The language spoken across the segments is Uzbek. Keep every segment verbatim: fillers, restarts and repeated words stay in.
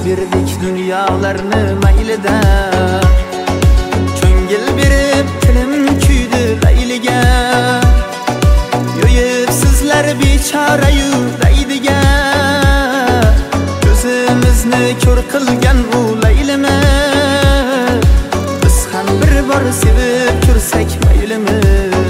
berdik dunyolarni maylida. Ko'ngil berib tilim kuydi layliga. Yo'yib sizlar bechorayu laydiga. Ko'zimizni ko'r qilgan u laylimi. Biz ham bir bor sevib ko'rsak maylimi.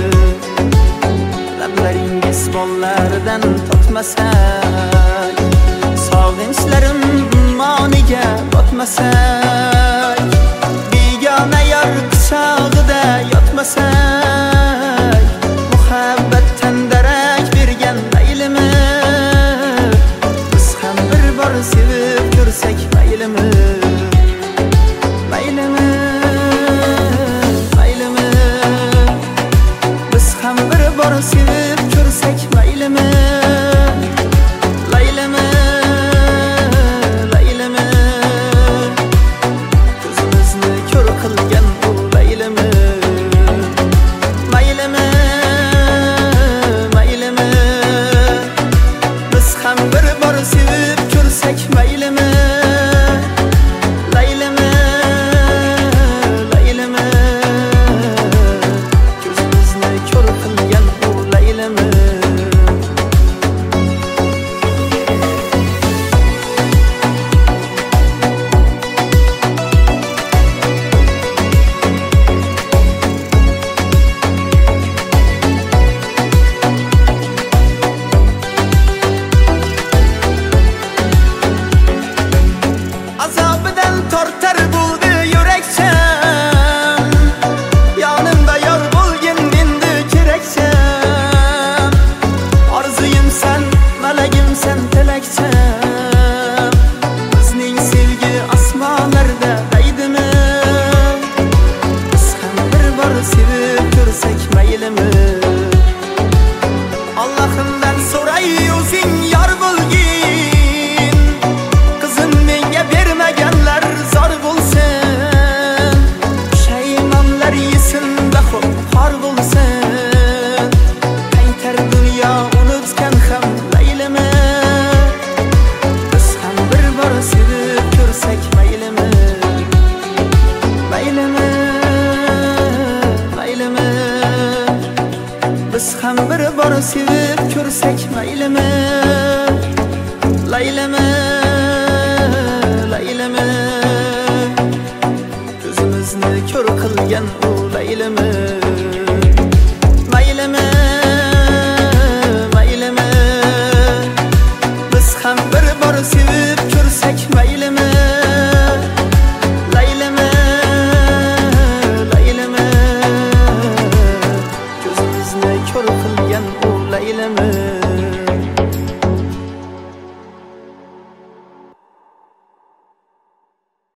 Lablaringiz bollardan totmasak, sog'inchlarim moniga botmasak, begona yor quchog'ida yotmasak, muhabbatdan darak bergan maylimi. Biz ham bir bor sevib ko'rsak maylimi. Maylimi, maylimi. Biz ham bir bor sevib ko'rsak maylimi. Laylimi, laylimi. Ko'zimizni ko'r qilgan bu laylimi. Maylimi, maylimi. Biz ham bir bor sevib ko'rsak maylimi. Laylimi, laylimi. Ko'zimizni ko'r qilgan bu laylimi. Azobidan tortar bo'ldi yurakcham. Yonimda yor bo'lgin endi kerakcham. Orzuyimsan, malagimsan, tilakcham. Bizning sevgi osmonlarda daydimi. Biz ham bir bor sevib ko'rsak maylimi. Allohimdan so'ray o'zing yor bo'lgin. Qizim menga bermaganlar zor bo'lsin. Shaymonlar yesin baxo xor bo'lsin. Qaytar dunyo unutgan ham laylimi. Biz ham bir bor sevib ko'rsak maylimi. Maylimi, maylimi. Biz ham bir bor sevib ko'rsak maylimi. Laylimi, laylimi. Ko'zimizni ko'r qilgan u laylimi. Maylimi, maylimi. Biz ham bir bor sevib ko'rsak maylimi.